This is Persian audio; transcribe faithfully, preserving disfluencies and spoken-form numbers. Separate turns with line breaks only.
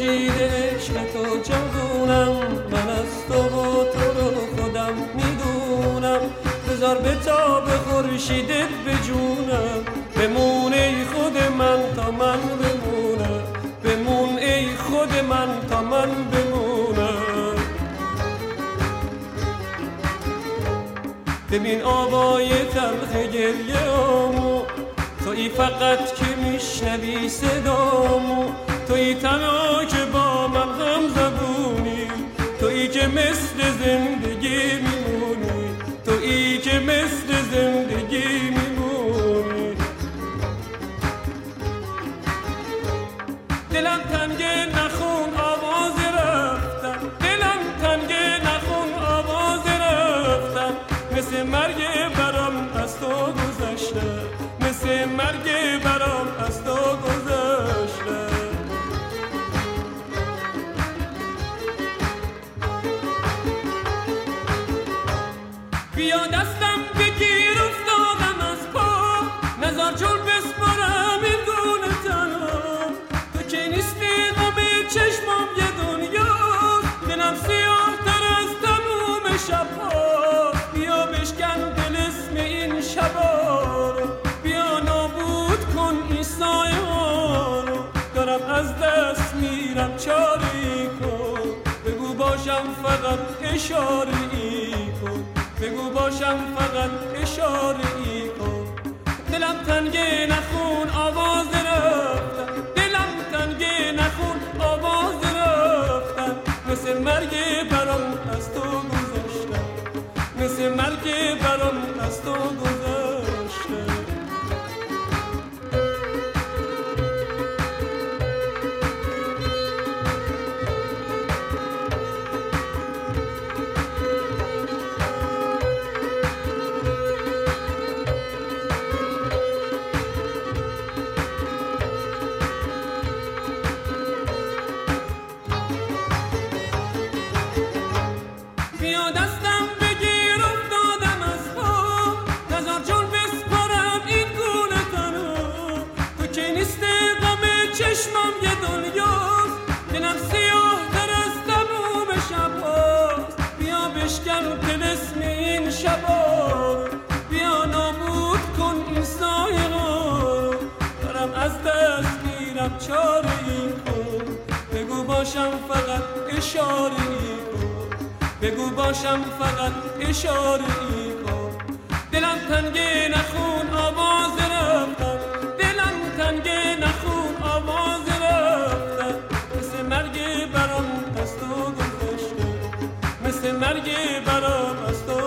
خورشید عشق تو جوونم، من از تو و تو رو خودم میدونم. بذار به تا به خورشیدت بجونم، بمون ای خود من تا من بمونم، بمون ای خود من تا من بمونم. ببین آوای تلخ گریه آمو، تویی فقط که میشنوی صدامو، تویی تنها که با من هم زبونی، تویی که مثل زندگی میمونی، تویی که مثل زندگی میمونی. دلم تنگه نخون آواز رفتن، دلم تنگه نخون آواز رفتن، مثل مرگ برام از تو گذشته، مثل مرگ برام از تو گذشته. بیا دستم بگیر افتادم از پا، نزار جول بسپارم این گونه تنها. تو که نیستی غم چشمام یه دنیا، دلم سیاه تر از تموم شبها. بیا بشکن دل اسم این شبا رو، بیا نابود کن این سایه ها رو. دارم از دست میرم چاری کن، بگو باشم فقط اشاره ای کن، بگو باشم فقط اشاره ای کن. دلم تنگه نخون آواز رفتن، دلم تنگه نخون آواز رفتن، مثل مرگ برام از تو گذشتن، مثل مرگ برام از تو گذشتن. بیا دستم بگیر افتادم از پا، نزار جون بسپارم این گونه تنها. تو که نیستی غم چشمم یه دنیاست، دلم سیاه تر از تموم شبهاست. بیا بشکن طلسم این شبا رو، بیا نابود کن این سایه ها رو. دارم از دست میرم چاره ای کن، بگو باشم فقط اشاره ای کن، بگو باشم فقط اشاره ای کن. دلم تنگه نخون آواز رفتن، دلم تنگه نخون آواز رفتن، مثل مرگ برام از تو گذشته، مثل مرگ برام از تو